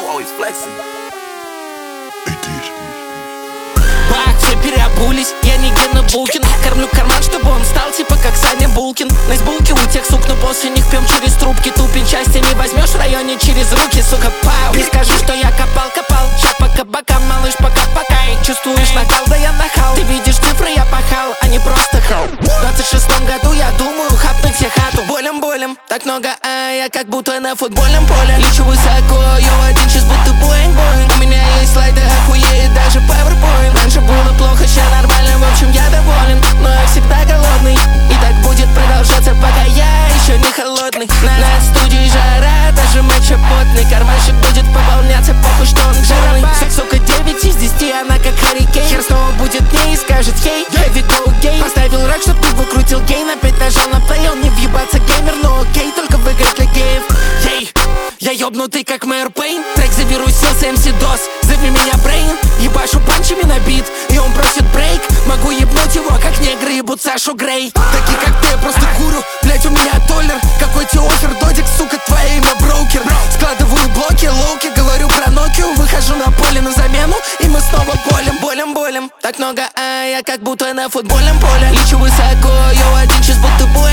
always flexing. Бах, все переобулись, я не Гена Булкин. Кормлю карман, чтобы он стал типа как Саня Булкин. На избулке у тех сук, но после них пьем через трубки. Тупень, части не возьмешь в районе через руки, сука, пау. Не скажу, что я копал, ща по кабакам, малыш, пока. Чувствуешь накал, да я нахал. Ты видишь цифры, я пахал, а не просто хал. В 26-м году я думаю хапнуть все хату. Болем, так много, я как будто на футбольном поле. Лечу высоко, йоу, один час будто Боинг. У меня есть слайды, охуеет даже PowerPoint. Раньше было плохо, ща нормально, в общем я доволен. Но я всегда голодный, и так будет продолжаться, пока я еще не холодный. На студии жара, даже матча потный. Карманчик будет пополняться, похуй, что он жирный. Сука, 9 из 10, она как Харри Кейн. Хер снова будет не и скажет хей, heavy go gay. Поставил рак, чтоб ты выкрутил гейн. Опять нажал на плей, он не въебаться геймер, но окей, только выиграть для геев. Я ёбнутый как мэр Пейн. Трек завирусился, MC DOS, зови меня Брейн. Ебашу панчами на бит, и он просит брейк. Могу ебнуть его, как негры ебут Сашу Грей. Такие как ты, я просто курю, блять, у меня толлер. Какой тебе офер, додик, сука, твое имя брокер. Складываю блоки, лоуки, говорю про Nokia. Выхожу на поле на замену, и мы снова болем. Так много, я как будто на футбольном поле. Лечу высоко, йоу, один час будто бой.